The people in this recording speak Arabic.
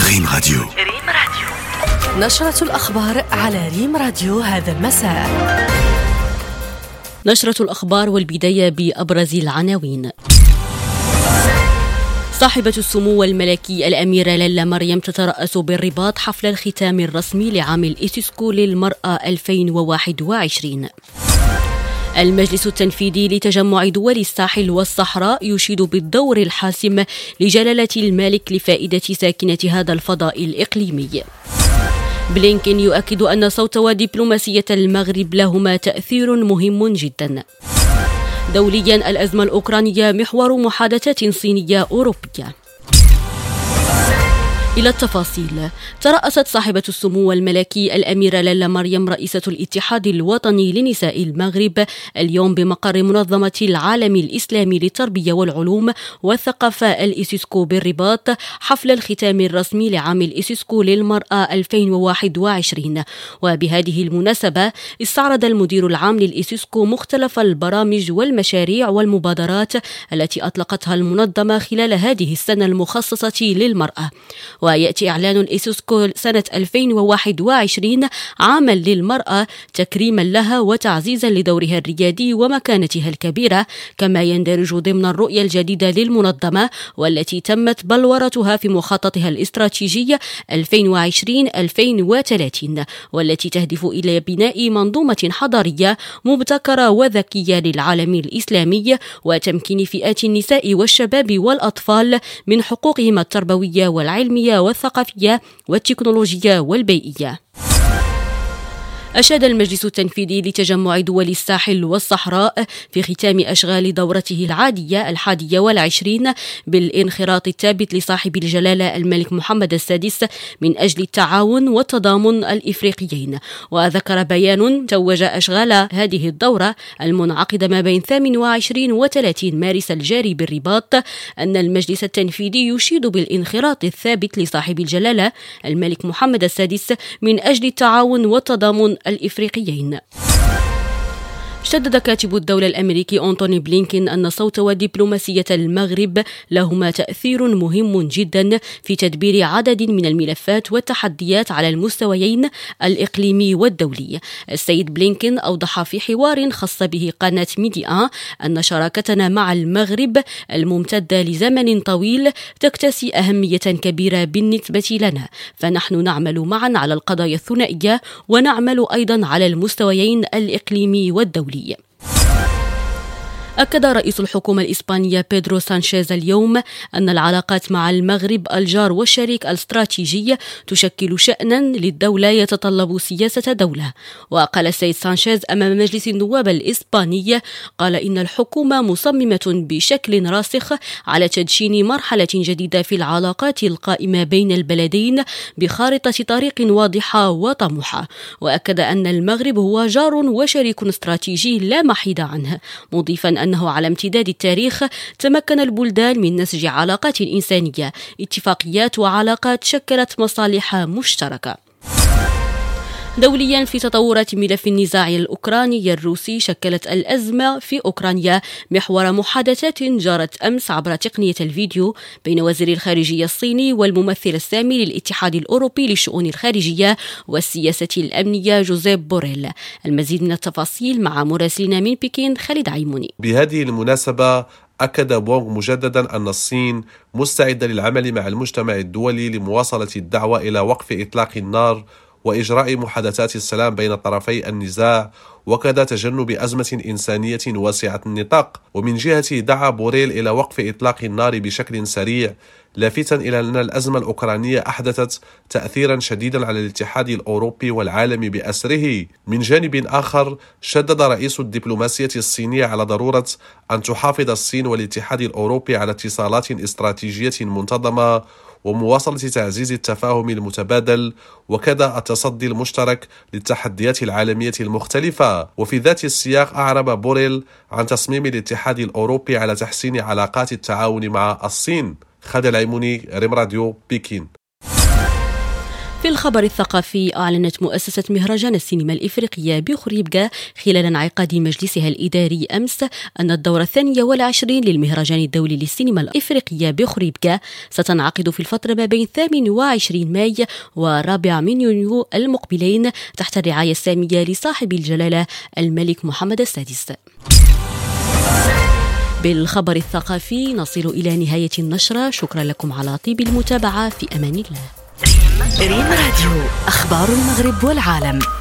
ريم راديو. نشرة الأخبار على ريم راديو هذا المساء. نشرة الأخبار والبداية بأبرز العناوين. صاحبة السمو الملكي الأميرة ليلى مريم تترأس بالرباط حفل الختام الرسمي لعام الإيسيسكو للمرأة 2021. المجلس التنفيذي لتجمع دول الساحل والصحراء يشيد بالدور الحاسم لجلالة الملك لفائدة ساكنة هذا الفضاء الإقليمي. بلينكين يؤكد أن صوت ودبلوماسية المغرب لهما تأثير مهم جدا. دوليا الأزمة الأوكرانية محور محادثات صينية أوروبية. إلى التفاصيل. ترأست صاحبة السمو الملكي الأميرة ليلى مريم رئيسة الاتحاد الوطني لنساء المغرب اليوم بمقر منظمة العالم الإسلامي للتربية والعلوم والثقافة الإيسيسكو بالرباط حفل الختام الرسمي لعام الإيسيسكو للمرأة 2021. وبهذه المناسبة استعرض المدير العام للإيسيسكو مختلف البرامج والمشاريع والمبادرات التي أطلقتها المنظمة خلال هذه السنة المخصصة للمرأة. ويأتي إعلان الإيسيسكو سنة 2021 عاما للمرأة تكريما لها وتعزيزا لدورها الريادي ومكانتها الكبيرة، كما يندرج ضمن الرؤية الجديدة للمنظمة والتي تمت بلورتها في مخططها الاستراتيجي 2020-2030 والتي تهدف إلى بناء منظومة حضارية مبتكرة وذكية للعالم الإسلامي وتمكين فئات النساء والشباب والأطفال من حقوقهم التربوية والعلمية والثقافية والتكنولوجية والبيئية. أشاد المجلس التنفيذي لتجمع دول الساحل والصحراء في ختام أشغال دورته العادية 21 بالانخراط الثابت لصاحب الجلالة الملك محمد السادس من أجل التعاون والتضامن الإفريقيين. وذكر بيان توج أشغال هذه الدورة المنعقدة ما بين 28 و 30 مارس الجاري بالرباط أن المجلس التنفيذي يشيد بالانخراط الثابت لصاحب الجلالة الملك محمد السادس من أجل التعاون والتضامن الإفريقيين. شدد كاتب الدولة الأمريكي أنتوني بلينكين أن صوت ودبلوماسية المغرب لهما تأثير مهم جدا في تدبير عدد من الملفات والتحديات على المستويين الإقليمي والدولي. السيد بلينكين أوضح في حوار خاص به قناة ميديا أن شراكتنا مع المغرب الممتدة لزمن طويل تكتسي أهمية كبيرة بالنسبة لنا، فنحن نعمل معا على القضايا الثنائية ونعمل أيضا على المستويين الإقليمي والدولي. أكد رئيس الحكومة الإسبانية بيدرو سانشيز اليوم أن العلاقات مع المغرب الجار والشريك الاستراتيجي تشكل شأنا للدولة يتطلب سياسة دولة. وقال السيد سانشيز أمام مجلس النواب الإسباني قال إن الحكومة مصممة بشكل راسخ على تدشين مرحلة جديدة في العلاقات القائمة بين البلدين بخارطة طريق واضحة وطموحة. وأكد أن المغرب هو جار وشريك استراتيجي لا محيد عنه، مضيفا أنه على امتداد التاريخ تمكن البلدان من نسج علاقات إنسانية، اتفاقيات وعلاقات شكلت مصالح مشتركة. دوليا في تطورات ملف النزاع الأوكراني الروسي، شكلت الأزمة في أوكرانيا محور محادثات جرت أمس عبر تقنية الفيديو بين وزير الخارجية الصيني والممثل السامي للاتحاد الأوروبي للشؤون الخارجية والسياسة الأمنية جوزيب بوريل. المزيد من التفاصيل مع مراسلنا من بكين خالد عيموني. بهذه المناسبة أكد بونغ مجددا أن الصين مستعدة للعمل مع المجتمع الدولي لمواصلة الدعوة إلى وقف إطلاق النار وإجراء محادثات السلام بين طرفي النزاع وكذا تجنب أزمة إنسانية واسعة النطاق. ومن جهته دعا بوريل إلى وقف إطلاق النار بشكل سريع، لافتا إلى أن الأزمة الأوكرانية أحدثت تأثيرا شديدا على الاتحاد الأوروبي والعالم بأسره. من جانب آخر، شدد رئيس الدبلوماسية الصينية على ضرورة أن تحافظ الصين والاتحاد الأوروبي على اتصالات استراتيجية منتظمة ومواصلة تعزيز التفاهم المتبادل وكذا التصدي المشترك للتحديات العالمية المختلفة. وفي ذات السياق أعرب بوريل عن تصميم الاتحاد الأوروبي على تحسين علاقات التعاون مع الصين. خالد العيموني، ريم راديو، بكين. في الخبر الثقافي، أعلنت مؤسسة مهرجان السينما الإفريقية بخريبكا خلال انعقاد مجلسها الإداري أمس أن الدورة 22 للمهرجان الدولي للسينما الإفريقية بخريبكا ستنعقد في الفترة ما بين 28 ماي و4 من يونيو المقبلين تحت الرعاية السامية لصاحب الجلالة الملك محمد السادس. بالخبر الثقافي نصل إلى نهاية النشرة. شكرا لكم على طيب المتابعة. في أمان الله. ريم راديو، أخبار المغرب والعالم.